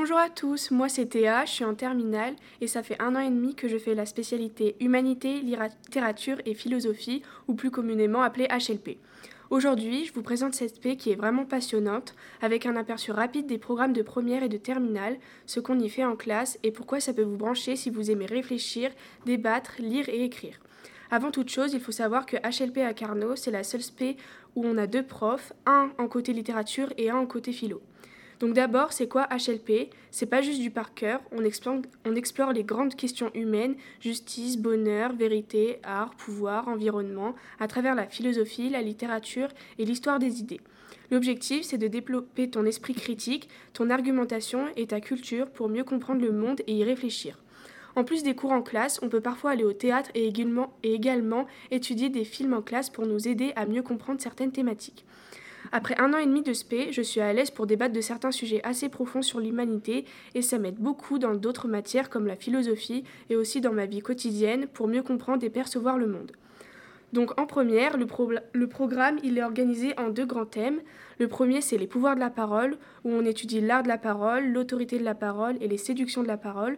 Bonjour à tous, moi c'est Théa, je suis en terminale et ça fait 1 an et demi que je fais la spécialité Humanité, Littérature et Philosophie, ou plus communément appelée HLP. Aujourd'hui, je vous présente cette spé qui est vraiment passionnante, avec un aperçu rapide des programmes de première et de terminale, ce qu'on y fait en classe et pourquoi ça peut vous brancher si vous aimez réfléchir, débattre, lire et écrire. Avant toute chose, il faut savoir que HLP à Carnot, c'est la seule spé où on a 2 profs, un en côté littérature et un en côté philo. Donc d'abord, c'est quoi HLP ? C'est pas juste du par cœur, on explore les grandes questions humaines, justice, bonheur, vérité, art, pouvoir, environnement, à travers la philosophie, la littérature et l'histoire des idées. L'objectif, c'est de développer ton esprit critique, ton argumentation et ta culture pour mieux comprendre le monde et y réfléchir. En plus des cours en classe, on peut parfois aller au théâtre et également étudier des films en classe pour nous aider à mieux comprendre certaines thématiques. Après 1 an et demi de spé, je suis à l'aise pour débattre de certains sujets assez profonds sur l'humanité et ça m'aide beaucoup dans d'autres matières comme la philosophie et aussi dans ma vie quotidienne pour mieux comprendre et percevoir le monde. Donc en première, le programme il est organisé en 2 grands thèmes. Le premier c'est les pouvoirs de la parole, où on étudie l'art de la parole, l'autorité de la parole et les séductions de la parole.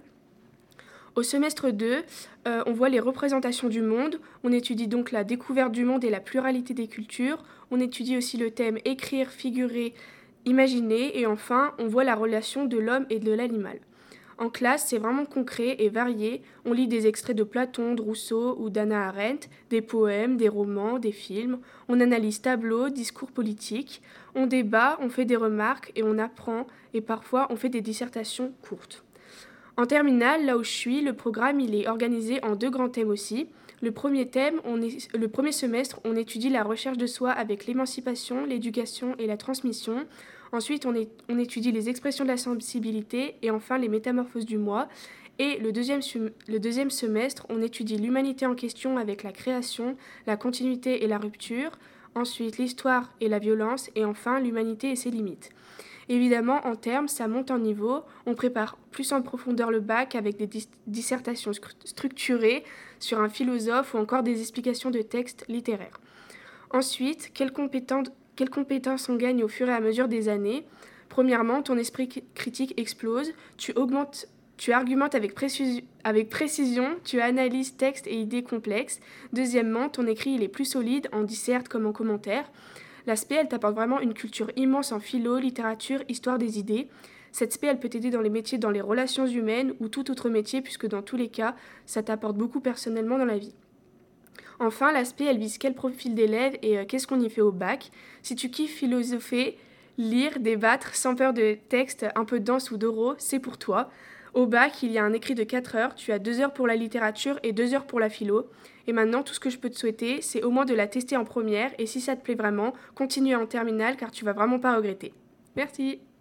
Au semestre 2, on voit les représentations du monde, on étudie donc la découverte du monde et la pluralité des cultures, on étudie aussi le thème écrire, figurer, imaginer, et enfin, on voit la relation de l'homme et de l'animal. En classe, c'est vraiment concret et varié, on lit des extraits de Platon, de Rousseau ou d'Hannah Arendt, des poèmes, des romans, des films, on analyse tableaux, discours politiques, on débat, on fait des remarques et on apprend, et parfois on fait des dissertations courtes. En terminale, là où je suis, le programme il est organisé en 2 grands thèmes aussi. Le premier semestre, on étudie la recherche de soi avec l'émancipation, l'éducation et la transmission. Ensuite, on étudie les expressions de la sensibilité et enfin les métamorphoses du moi. Et le deuxième semestre, on étudie l'humanité en question avec la création, la continuité et la rupture. Ensuite, l'histoire et la violence et enfin l'humanité et ses limites. Évidemment, en termes, ça monte en niveau, on prépare plus en profondeur le bac avec des dissertations structurées sur un philosophe ou encore des explications de textes littéraires. Ensuite, quelles compétences on gagne au fur et à mesure des années ? Premièrement, ton esprit critique explose, tu argumentes avec précision, tu analyses textes et idées complexes. Deuxièmement, ton écrit il est plus solide en disserte comme en commentaire. La spé, elle t'apporte vraiment une culture immense en philo, littérature, histoire des idées. Cette spé, elle peut t'aider dans les métiers, dans les relations humaines ou tout autre métier, puisque dans tous les cas, ça t'apporte beaucoup personnellement dans la vie. Enfin, la spé, elle vise quel profil d'élève et qu'est-ce qu'on y fait au bac. Si tu kiffes philosopher, lire, débattre, sans peur de textes un peu denses ou d'oraux, c'est pour toi. Au bac, il y a un écrit de 4 heures, tu as 2 heures pour la littérature et 2 heures pour la philo. Et maintenant, tout ce que je peux te souhaiter, c'est au moins de la tester en première, et si ça te plaît vraiment, continue en terminale car tu vas vraiment pas regretter. Merci.